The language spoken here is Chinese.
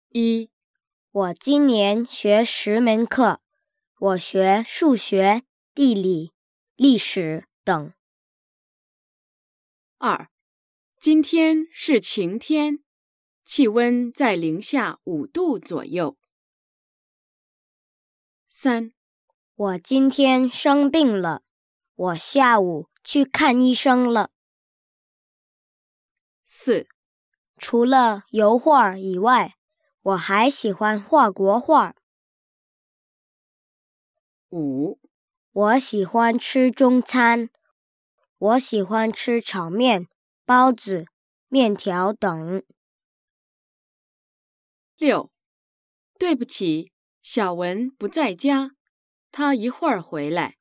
1、 我今年学10门课，我学数学、地理、历史等。 2、今天是晴天，气温在零下5度左右。3、 我今天生病了，我下午去看医生了。 4、 除了油画以外，我还喜欢画国画。 5、 我喜欢吃中餐，我喜欢吃炒面、包子、面条等。 6、对不起，小文不在家，他一会儿回来。